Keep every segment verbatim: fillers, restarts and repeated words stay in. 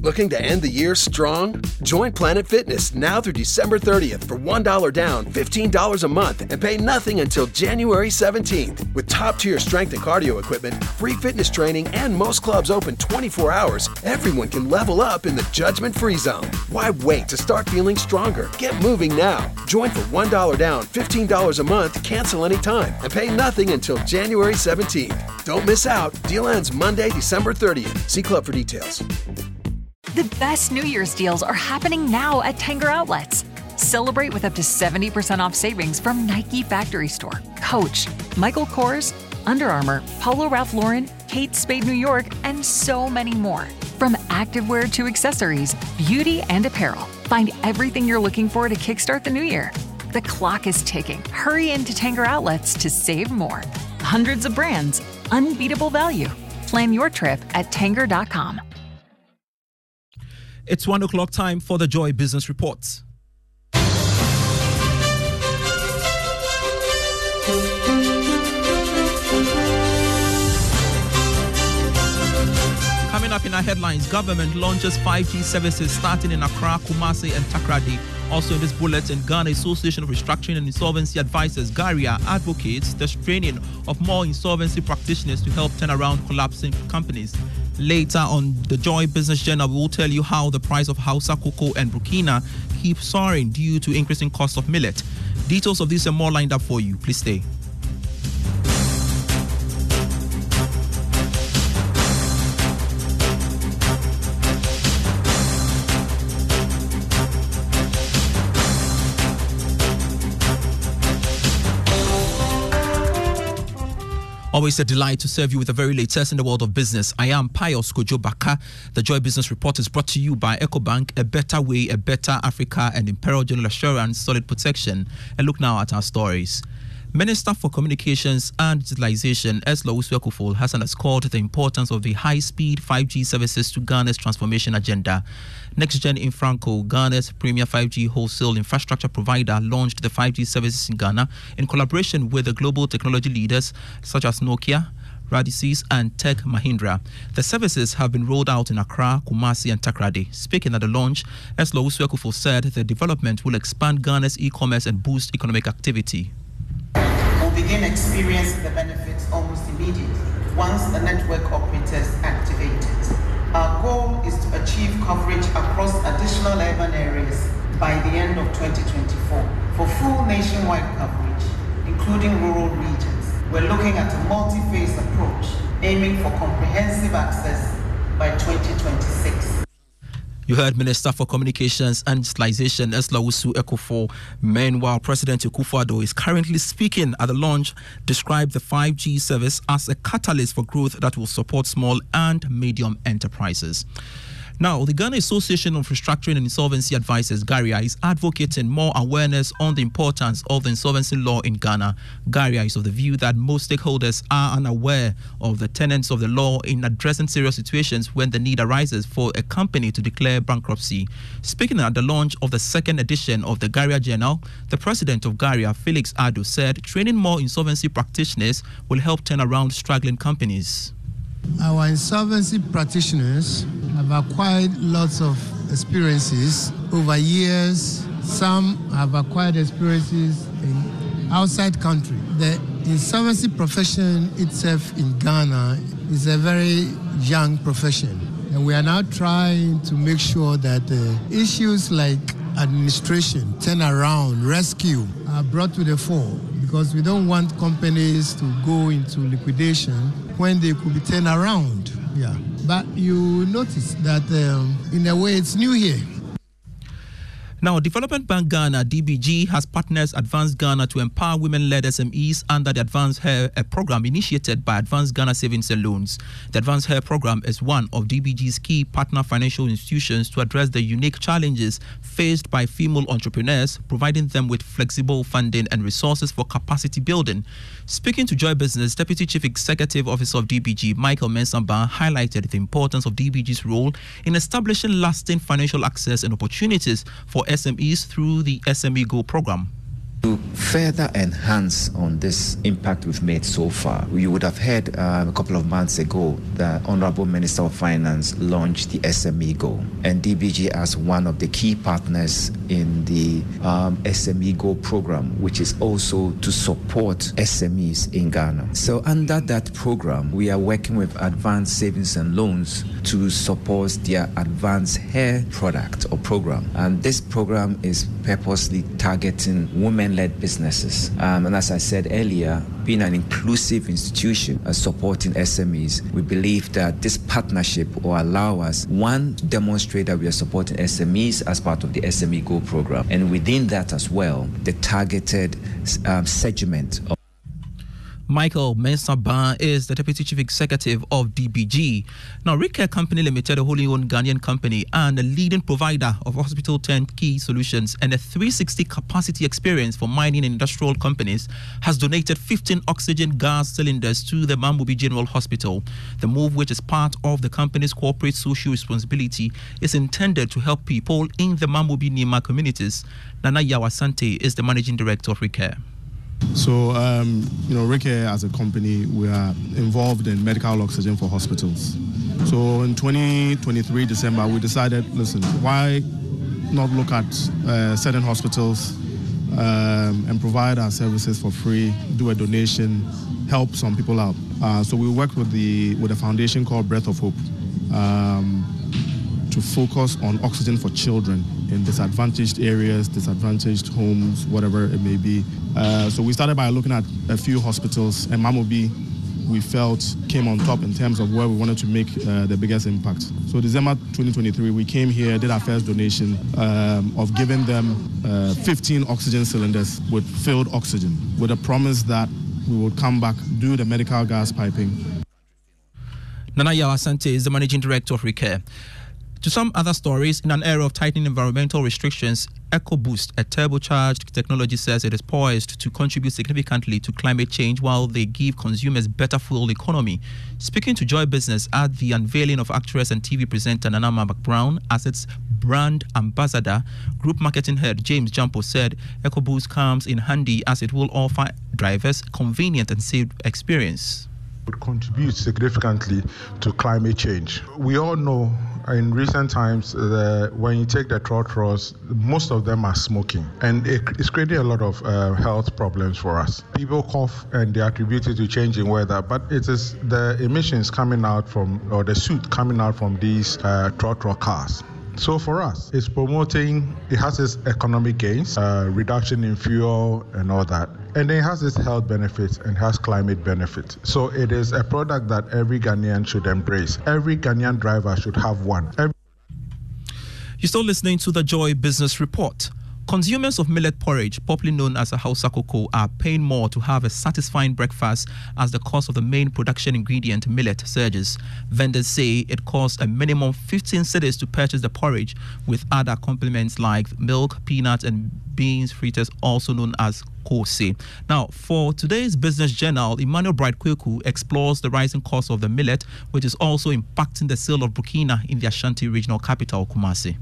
Looking to end the year strong? Join Planet Fitness now through December thirtieth for one dollar down, fifteen dollars a month, and pay nothing until January seventeenth. With top-tier strength and cardio equipment, free fitness training, and most clubs open twenty-four hours, everyone can level up in the judgment-free zone. Why wait to start feeling stronger? Get moving now. Join for one dollar down, fifteen dollars a month, cancel anytime, and pay nothing until January seventeenth. Don't miss out. Deal ends Monday, December thirtieth. See club for details. The best New Year's deals are happening now at Tanger Outlets. Celebrate with up to seventy percent off savings from Nike Factory Store, Coach, Michael Kors, Under Armour, Polo Ralph Lauren, Kate Spade New York, and so many more. From activewear to accessories, beauty and apparel, find everything you're looking for to kickstart the new year. The clock is ticking. Hurry into Tanger Outlets to save more. Hundreds of brands, unbeatable value. Plan your trip at tanger dot com. It's one o'clock time for the Joy Business Reports. Coming up in our headlines, government launches five G services starting in Accra, Kumasi and Takoradi. Also in this bulletin, Ghana Association of Restructuring and Insolvency Advisors, GARIA, advocates the training of more insolvency practitioners to help turn around collapsing companies. Later on the Joy Business Journal, we will tell you how the price of Hausa cocoa and Burkina keeps soaring due to increasing cost of millet. Details of this and more lined up for you. Please stay. Always a delight to serve you with the very latest in the world of business. I am Pius Kojo Baka. The Joy Business Report is brought to you by EcoBank, a better way, a better Africa, and Imperial General Assurance, solid protection. And look now at our stories. Minister for Communications and Digitalization, Eslo Usuekufo, has underscored the importance of the high-speed five G services to Ghana's transformation agenda. NextGen Infranco, Ghana's premier five G wholesale infrastructure provider, launched the five G services in Ghana in collaboration with the global technology leaders such as Nokia, Radisys and Tech Mahindra. The services have been rolled out in Accra, Kumasi and Takoradi. Speaking at the launch, Eslo Usuekufo said the development will expand Ghana's e-commerce and boost economic activity. We'll begin experiencing the benefits almost immediately once the network operators activate it. Our goal is to achieve coverage across additional urban areas by the end of twenty twenty-four. For full nationwide coverage, including rural regions, we're looking at a multi-phase approach aiming for comprehensive access by twenty twenty-six. You heard Minister for Communications and Digitalization, Esla Usuekufo. Meanwhile, President Akufo-Addo is currently speaking at the launch, described the five G service as a catalyst for growth that will support small and medium enterprises. Now, the Ghana Association of Restructuring and Insolvency Advisors, GARIA, is advocating more awareness on the importance of the insolvency law in Ghana. GARIA is of the view that most stakeholders are unaware of the tenets of the law in addressing serious situations when the need arises for a company to declare bankruptcy. Speaking at the launch of the second edition of the GARIA Journal, the president of GARIA, Felix Ado, said training more insolvency practitioners will help turn around struggling companies. Our insolvency practitioners have acquired lots of experiences over years. Some have acquired experiences in outside country. The insolvency profession itself in Ghana is a very young profession. And we are now trying to make sure that uh, issues like administration, turnaround, rescue are brought to the fore, because we don't want companies to go into liquidation when they could be turned around. Yeah. But you notice that um, in a way it's new here. Now, Development Bank Ghana, D B G, has partners Advanced Ghana to empower women-led S M Es under the Advanced Hair, a program initiated by Advanced Ghana Savings and Loans. The Advanced Hair program is one of D B G's key partner financial institutions to address the unique challenges faced by female entrepreneurs, providing them with flexible funding and resources for capacity building. Speaking to Joy Business, Deputy Chief Executive Officer of D B G, Michael Mensamba, highlighted the importance of D B G's role in establishing lasting financial access and opportunities for S M Es through the S M E Go program. To further enhance on this impact we've made so far, you would have heard uh, a couple of months ago the Honorable Minister of Finance launched the S M E Go, and D B G as one of the key partners in the um, S M E Go program, which is also to support S M Es in Ghana. So under that program, we are working with Advanced Savings and Loans to support their advanced hair product or program. And this program is purposely targeting women-led businesses. Um, and as I said earlier, being an inclusive institution uh, supporting S M Es, we believe that this partnership will allow us, one, demonstrate that we are supporting S M Es as part of the S M E Go program, and within that as well, the targeted um, segment of Michael Mensah-Ban is the Deputy Chief Executive of D B G. Now, Recare Company Limited, a wholly owned Ghanaian company and a leading provider of hospital turnkey solutions and a three sixty capacity experience for mining and industrial companies, has donated fifteen oxygen gas cylinders to the Mamobi General Hospital. The move, which is part of the company's corporate social responsibility, is intended to help people in the Mamobi Nima communities. Nana Yawasante is the Managing Director of Recare. So, um, you know, Recare as a company, we are involved in medical oxygen for hospitals. So in twenty twenty-three, December, we decided, listen, why not look at uh, certain hospitals um, and provide our services for free, do a donation, help some people out. Uh, so we worked with the with a foundation called Breath of Hope um, to focus on oxygen for children in disadvantaged areas, disadvantaged homes, whatever it may be. Uh, so we started by looking at a few hospitals, and Mamobi, we felt, came on top in terms of where we wanted to make uh, the biggest impact. So December twenty twenty-three, we came here, did our first donation um, of giving them uh, fifteen oxygen cylinders with filled oxygen, with a promise that we would come back, do the medical gas piping. Nana Yawasante is the Managing Director of Recare. To some other stories, in an era of tightening environmental restrictions, EcoBoost, a turbocharged technology, says it is poised to contribute significantly to climate change while they give consumers better fuel economy. Speaking to Joy Business at the unveiling of actress and T V presenter Nana McBrown as its brand ambassador, Group Marketing Head James Jampo said EcoBoost comes in handy as it will offer drivers convenient and safe experience. Would contribute significantly to climate change. We all know in recent times uh, when you take the trotros, most of them are smoking, and it, it's creating a lot of uh, health problems for us. People cough and they attribute it to changing weather, but it is the emissions coming out from, or the soot coming out from these uh, trotro cars. So for us, it's promoting, it has its economic gains, uh, reduction in fuel and all that. And it has its health benefits and has climate benefits. So it is a product that every Ghanaian should embrace. Every Ghanaian driver should have one. Every- You're still listening to the Joy Business Report. Consumers of millet porridge, popularly known as a Hausa cocoa, are paying more to have a satisfying breakfast as the cost of the main production ingredient, millet, surges. Vendors say it costs a minimum fifteen cedis to purchase the porridge, with other complements like milk, peanuts, and beans fritters, also known as kose. Now, for today's Business Journal, Emmanuel Bright Kweku explores the rising cost of the millet, which is also impacting the sale of Burkina in the Ashanti regional capital, Kumasi.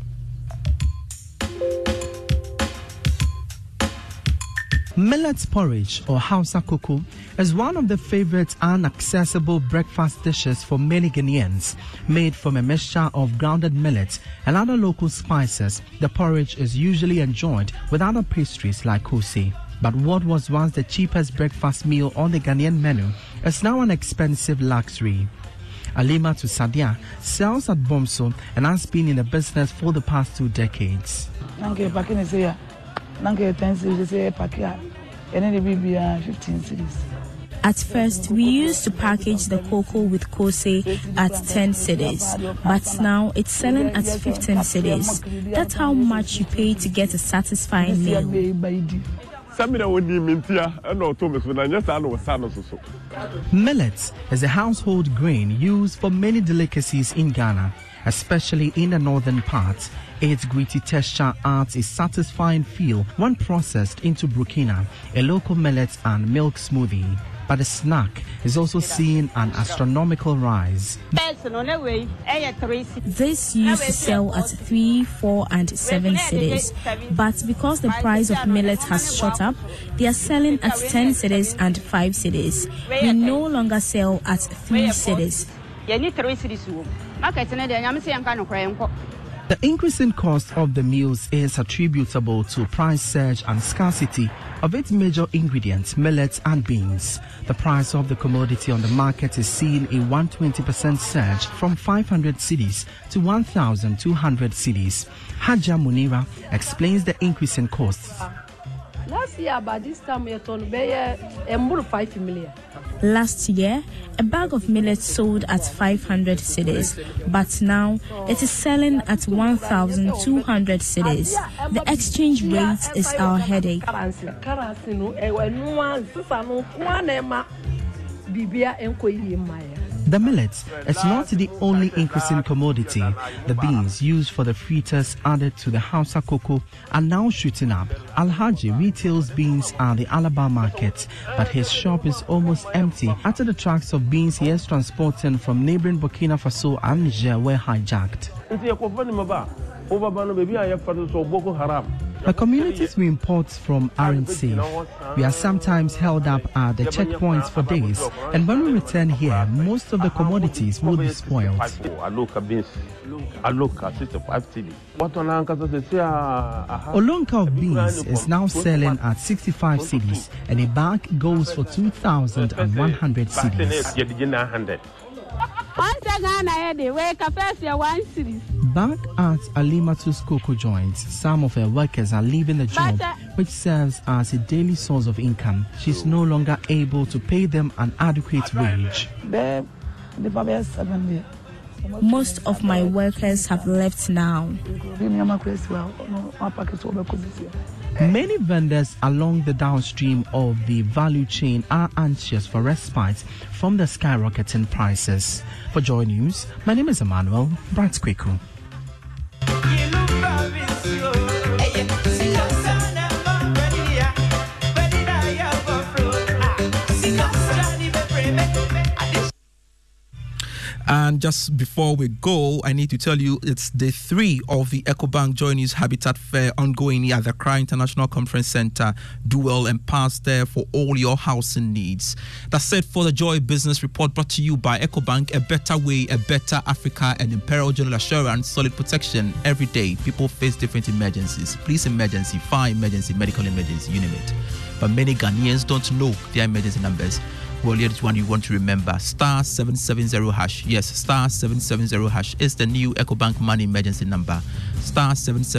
Millet porridge, or Hausa cocoa, is one of the favorite and accessible breakfast dishes for many Ghanaians. Made from a mixture of grounded millet and other local spices, the porridge is usually enjoyed with other pastries like kose. But what was once the cheapest breakfast meal on the Ghanaian menu is now an expensive luxury. Alima to Sadia sells at Bomso and has been in the business for the past two decades. At first, we used to package the cocoa with kose at ten cedis, but now it's selling at fifteen cedis. That's how much you pay to get a satisfying meal. Millet is a household grain used for many delicacies in Ghana, especially in the northern part. Its gritty texture adds a satisfying feel when processed into Burkina, a local millet and milk smoothie. but the snack is also seeing an astronomical rise. This used to sell at three, four, and seven cedis, but because the price of millet has shot up, they are selling at ten cedis and five cedis. We no longer sell at three cedis. The increase in cost of the meals is attributable to price surge and scarcity of its major ingredients, millets and beans. The price of the commodity on the market is seeing a one hundred twenty percent surge from five hundred cedis to one thousand two hundred cedis. Haja Munira explains the increase in costs. Last year, by this time, we told five million. Last year, a bag of millet sold at five hundred cedis, but now it is selling at one thousand two hundred cedis. The exchange rate is our headache. The millet is not the only increasing commodity. The beans used for the fritters added to the Hausa cocoa are now shooting up. Alhaji retails beans at the Alaba market, but his shop is almost empty after the trucks of beans he is transporting from neighboring Burkina Faso and Niger were hijacked. The communities we import from aren't safe. We are sometimes held up at the checkpoints for days, and when we return here, most of the commodities will be spoiled. Olonka of beans is now selling at sixty-five cedis, and a bag goes for two thousand one hundred cedis. Back at Alimatu's cocoa joint, some of her workers are leaving the job, which serves as a daily source of income. She's no longer able to pay them an adequate wage. Most of my workers have left now. Many vendors along the downstream of the value chain are anxious for respite from the skyrocketing prices. For Joy News, my name is Emmanuel Bratsquiku. And just before we go, I need to tell you it's day three of the EcoBank Joy News Habitat Fair ongoing at the Accra International Conference Center. Do well and pass there for all your housing needs. That's it for the Joy Business Report, brought to you by EcoBank. A better way, a better Africa, and Imperial General Assurance, solid protection every day. People face different emergencies. Police emergency, fire emergency, medical emergency, you name it. But many Ghanaians don't know their emergency numbers. Well, here's one you want to remember. Star seven seven zero hash. Yes, star seven seven zero hash is the new EcoBank Money emergency number. Star seven seven